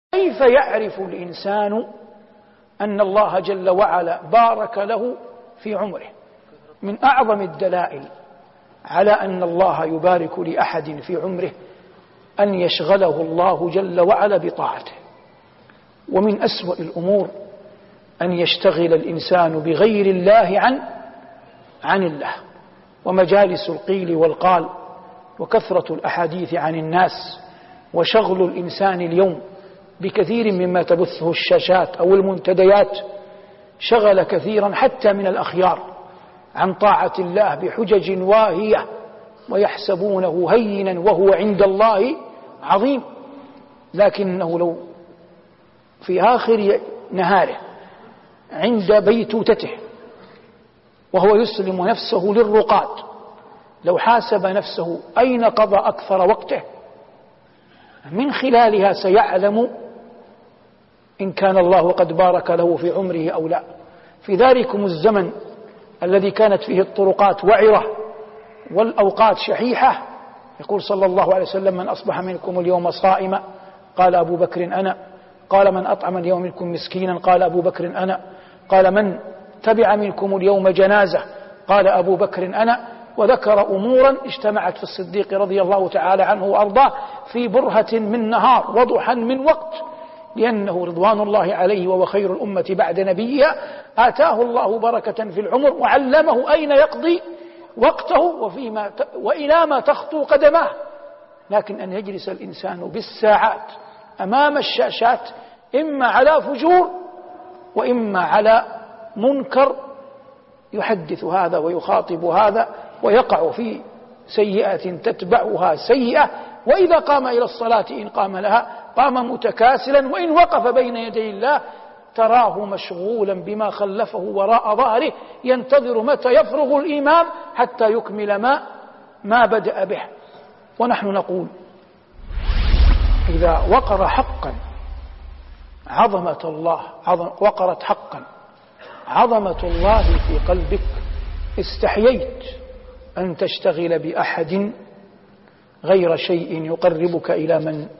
كيف يعرف الإنسان أن الله جل وعلا بارك له في عمره؟ من أعظم الدلائل على أن الله يبارك لأحد في عمره أن يشغله الله جل وعلا بطاعته. ومن أسوأ الأمور أن يشتغل الإنسان بغير الله عن الله، ومجالس القيل والقال وكثرة الأحاديث عن الناس وشغل الإنسان اليوم بكثير مما تبثه الشاشات أو المنتديات شغل كثيرا حتى من الأخيار عن طاعة الله بحجج واهية، ويحسبونه هينا وهو عند الله عظيم. لكنه لو في آخر نهاره عند بيتوتته وهو يسلم نفسه للرقاد، لو حاسب نفسه أين قضى أكثر وقته، من خلالها سيعلم إن كان الله قد بارك له في عمره أو لا. في ذلكم الزمن الذي كانت فيه الطرقات وعرة والأوقات شحيحة، يقول صلى الله عليه وسلم: من أصبح منكم اليوم صائما قال أبو بكر أنا، قال: من أطعم اليوم منكم مسكينا قال أبو بكر أنا، قال: من تبع منكم اليوم جنازة قال أبو بكر أنا. وذكر أمورا اجتمعت في الصديق رضي الله تعالى عنه وأرضاه في برهة من نهار وضحا من وقت، لأنه رضوان الله عليه وهو خير الأمة بعد نبيها آتاه الله بركة في العمر وعلمه أين يقضي وقته وإلى ما تخطو قدماه. لكن أن يجلس الإنسان بالساعات أمام الشاشات إما على فجور وإما على منكر، يحدث هذا ويخاطب هذا ويقع في سيئة تتبعها سيئة، وإذا قام إلى الصلاة إن قام لها قام متكاسلا، وإن وقف بين يدي الله تراه مشغولا بما خلفه وراء ظهره ينتظر متى يفرغ الإمام حتى يكمل ما بدأ به. ونحن نقول: إذا وقر حقا عظمة الله، وقرت حقا عظمة الله في قلبك، استحييت أن تشتغل بأحد غير شيء يقربك إلى من